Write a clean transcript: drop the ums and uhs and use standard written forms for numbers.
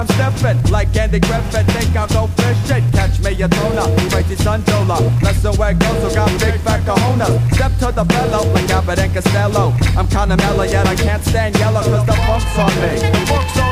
I'm stepping like Andy Griffith, think I'll go fishing. Catch me a tuna, crazy sundola. Listen where it goes, so got big fat cojones. Step to the fellow like Abbott and Costello. I'm kinda mellow yet I can't stand yellow cause the funk's on me. Funk's on